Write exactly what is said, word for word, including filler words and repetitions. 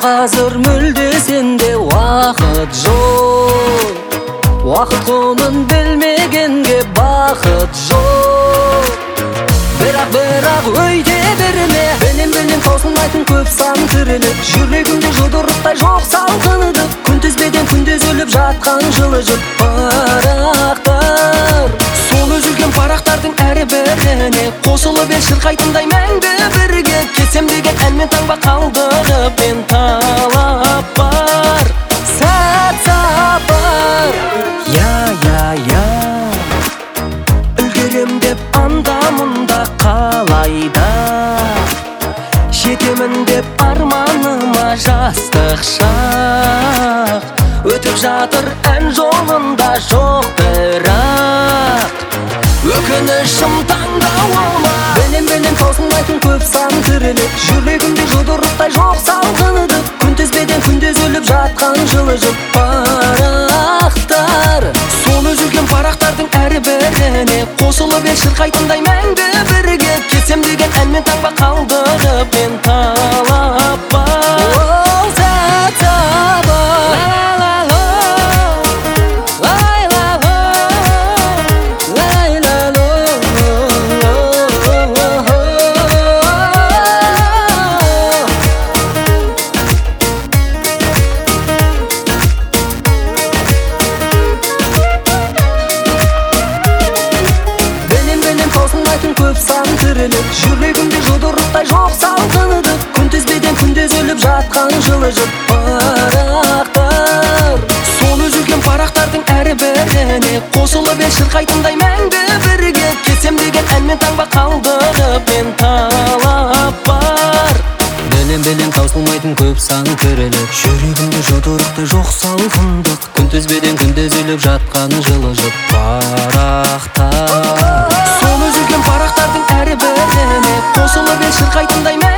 азыр мүлде сенде уақыт жоқ. Уақыт құнын білмегенге бақыт жоқ. Бірақ бірақ өйте берме, білем білем таусылмайтын көп сан тірілік. Жүрегімде жұдырықтай жоқ салқыныдық, күнтізбеден күндіз өліп жатқан жылы жұт парақтар. Сол үзілген парақтардың әрі біріне қосылып ел шырқайтындай мәңгі бірге. Кетсем деген әнмен таңба қалдырып мен талап бар. Сәт сапар, я я я үлгерем деп анда мұнда қалайда, жетемін деп арманыма жастық шақ. Өтіп жатыр ән жолында жоқ бірақ өкінішім таңдауыма. Білем білем таусылмайтын көп сан тірілік. Жүрегімде жұдырықтай жоқ салқыныдық, күнтізбеден күндіз өліп жатқан жылы жұт парақтар. Сол үзілген парақтардың әрі біріне қосылып ел шырқайтындай мәңгі бірге. Кетсем деген әнмен таңба қалдырып мен талап бар. Ол сәт сапар. Көп сан тірілік. Жүрегімде жұдырықтай жоқ салқыныдық, күнтізбеден күндіз өліп жатқан жылы жұт парақтар. Сол үзілген парақтардың әрі біріне қосылып ел шырқайтындай мәңгі бірге. Кетсем деген әнмен таңба қалдырып мен талап бар. Білем білем таусылмайтын көп сан тірілік. Жүрегімде жұдырықтай жоқ салқындық, күнтізбеден күндіз өліп жатқан жылы жұт парақтар. Сол үзілген парақтардың әрі біріне қосылып ел шырқайтындай мәңгі